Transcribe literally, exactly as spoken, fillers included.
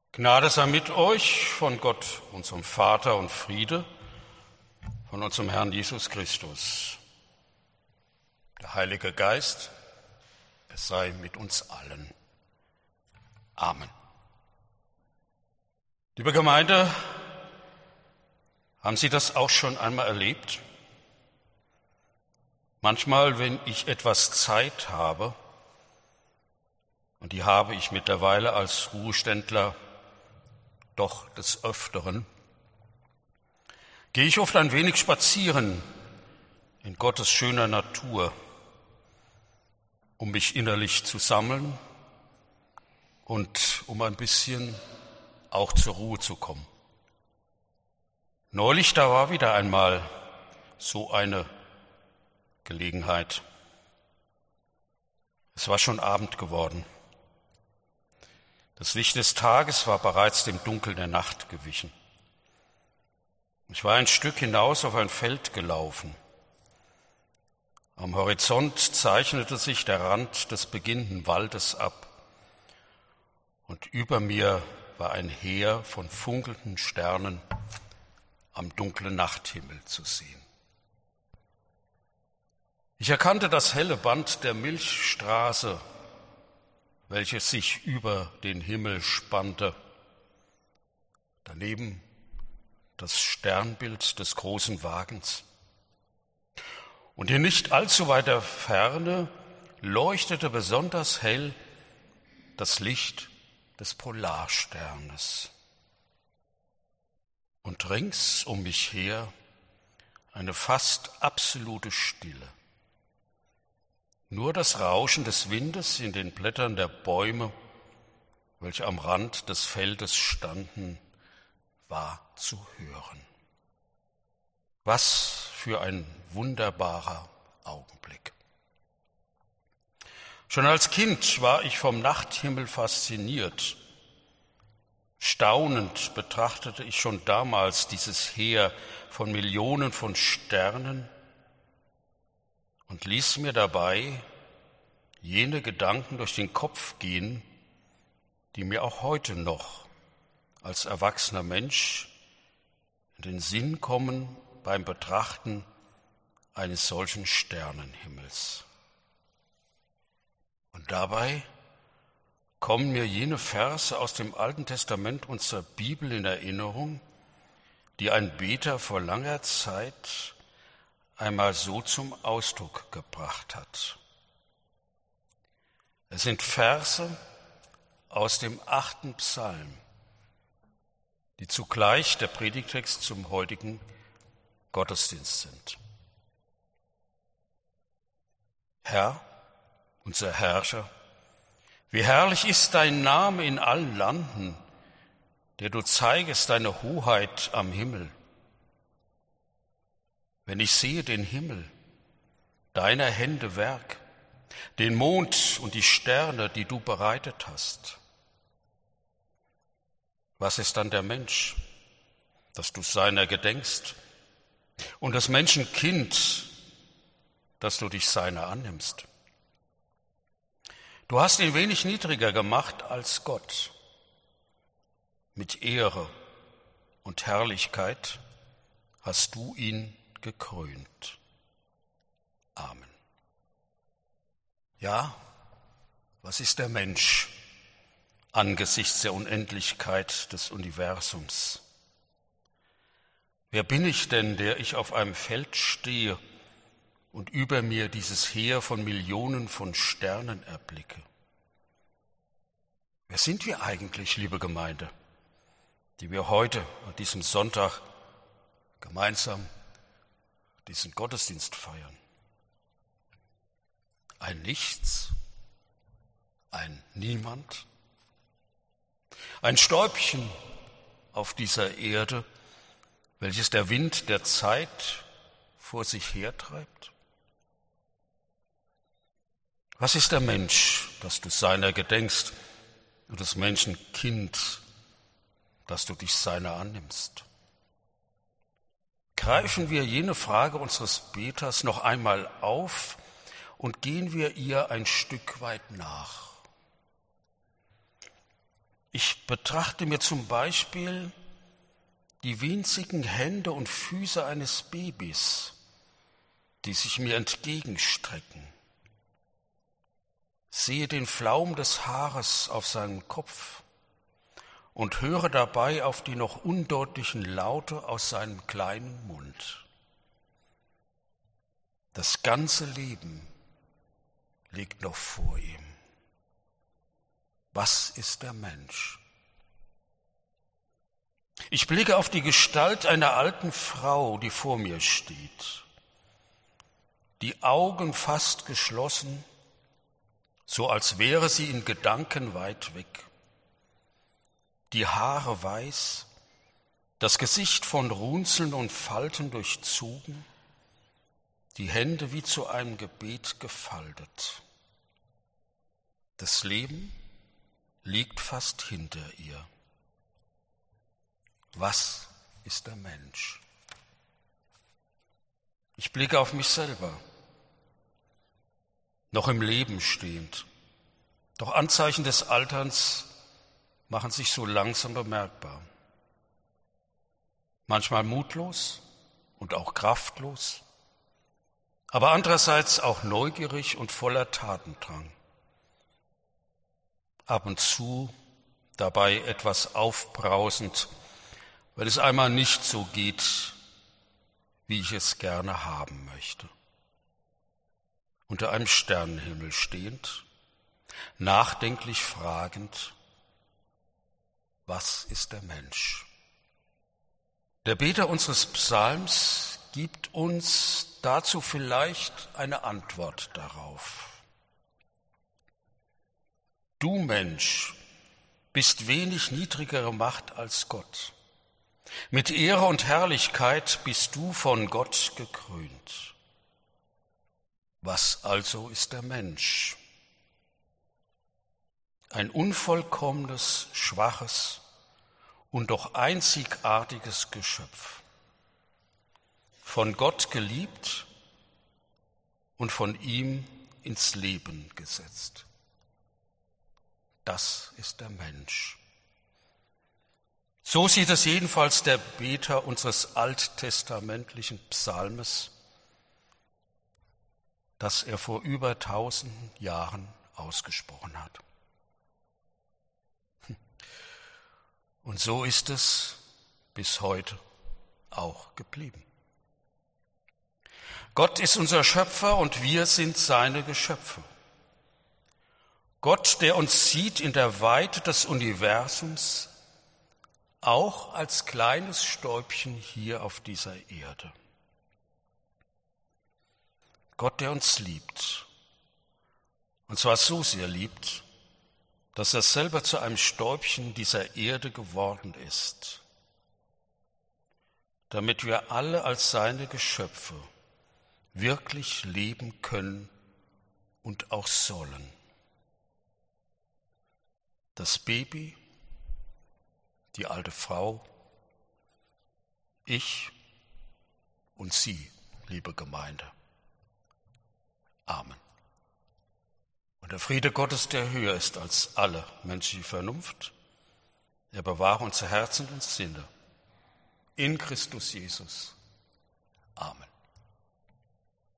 Gnade sei mit euch von Gott, unserem Vater, und Friede von unserem Herrn Jesus Christus. Der Heilige Geist, es sei mit uns allen. Amen. Liebe Gemeinde, haben Sie das auch schon einmal erlebt? Manchmal, wenn ich etwas Zeit habe, und die habe ich mittlerweile als Ruheständler doch des Öfteren, gehe ich oft ein wenig spazieren in Gottes schöner Natur, um mich innerlich zu sammeln und um ein bisschen auch zur Ruhe zu kommen. Neulich, da war wieder einmal so eine Gelegenheit. Es war schon Abend geworden. Das Licht des Tages war bereits dem Dunkel der Nacht gewichen. Ich war ein Stück hinaus auf ein Feld gelaufen. Am Horizont zeichnete sich der Rand des beginnenden Waldes ab, und über mir war ein Heer von funkelnden Sternen am dunklen Nachthimmel zu sehen. Ich erkannte das helle Band der Milchstraße, welches sich über den Himmel spannte. Daneben das Sternbild des großen Wagens. Und in nicht allzu weiter Ferne leuchtete besonders hell das Licht des Polarsternes. Und rings um mich her eine fast absolute Stille. Nur das Rauschen des Windes in den Blättern der Bäume, welche am Rand des Feldes standen, war zu hören. Was für ein wunderbarer Augenblick. Schon als Kind war ich vom Nachthimmel fasziniert. Staunend betrachtete ich schon damals dieses Heer von Millionen von Sternen und ließ mir dabei jene Gedanken durch den Kopf gehen, die mir auch heute noch als erwachsener Mensch in den Sinn kommen beim Betrachten eines solchen Sternenhimmels. Und dabei kommen mir jene Verse aus dem Alten Testament unserer Bibel in Erinnerung, die ein Beter vor langer Zeit einmal so zum Ausdruck gebracht hat. Es sind Verse aus dem achten Psalm, die zugleich der Predigtext zum heutigen Gottesdienst sind. Herr, unser Herrscher, wie herrlich ist dein Name in allen Landen, der du zeigest deine Hoheit am Himmel. Wenn ich sehe den Himmel, deiner Hände Werk, den Mond und die Sterne, die du bereitet hast, was ist dann der Mensch, dass du seiner gedenkst, und das Menschenkind, dass du dich seiner annimmst? Du hast ihn wenig niedriger gemacht als Gott. Mit Ehre und Herrlichkeit hast du ihn gekrönt. Amen. Ja, was ist der Mensch angesichts der Unendlichkeit des Universums? Wer bin ich denn, der ich auf einem Feld stehe und über mir dieses Heer von Millionen von Sternen erblicke? Wer sind wir eigentlich, liebe Gemeinde, die wir heute an diesem Sonntag gemeinsam diesen Gottesdienst feiern? Ein Nichts, ein Niemand, ein Stäubchen auf dieser Erde, welches der Wind der Zeit vor sich hertreibt? Was ist der Mensch, dass du seiner gedenkst, und das Menschenkind, dass du dich seiner annimmst? Greifen wir jene Frage unseres Beters noch einmal auf und gehen wir ihr ein Stück weit nach. Ich betrachte mir zum Beispiel die winzigen Hände und Füße eines Babys, die sich mir entgegenstrecken. Sehe den Flaum des Haares auf seinem Kopf und höre dabei auf die noch undeutlichen Laute aus seinem kleinen Mund. Das ganze Leben liegt noch vor ihm. Was ist der Mensch? Ich blicke auf die Gestalt einer alten Frau, die vor mir steht. Die Augen fast geschlossen, so als wäre sie in Gedanken weit weg. Die Haare weiß, das Gesicht von Runzeln und Falten durchzogen, die Hände wie zu einem Gebet gefaltet. Das Leben liegt fast hinter ihr. Was ist der Mensch? Ich blicke auf mich selber, noch im Leben stehend. Doch Anzeichen des Alterns machen sich so langsam bemerkbar. Manchmal mutlos und auch kraftlos, aber andererseits auch neugierig und voller Tatendrang. Ab und zu dabei etwas aufbrausend, wenn es einmal nicht so geht, wie ich es gerne haben möchte. Unter einem Sternenhimmel stehend, nachdenklich fragend, was ist der Mensch? Der Beter unseres Psalms gibt uns dazu vielleicht eine Antwort darauf. Du Mensch bist wenig niedrigere Macht als Gott. Mit Ehre und Herrlichkeit bist du von Gott gekrönt. Was also ist der Mensch? Ein unvollkommenes, schwaches und doch einzigartiges Geschöpf. Von Gott geliebt und von ihm ins Leben gesetzt. Das ist der Mensch. So sieht es jedenfalls der Beter unseres alttestamentlichen Psalmes, das er vor über tausenden Jahren ausgesprochen hat. Und so ist es bis heute auch geblieben. Gott ist unser Schöpfer und wir sind seine Geschöpfe. Gott, der uns sieht in der Weite des Universums, auch als kleines Stäubchen hier auf dieser Erde. Gott, der uns liebt, und zwar so sehr liebt, dass er selber zu einem Stäubchen dieser Erde geworden ist, damit wir alle als seine Geschöpfe wirklich leben können und auch sollen. Das Baby, die alte Frau, ich und Sie, liebe Gemeinde. Amen. Und der Friede Gottes, der höher ist als alle menschliche Vernunft, er bewahre unser Herzen und Sinne in Christus Jesus. Amen.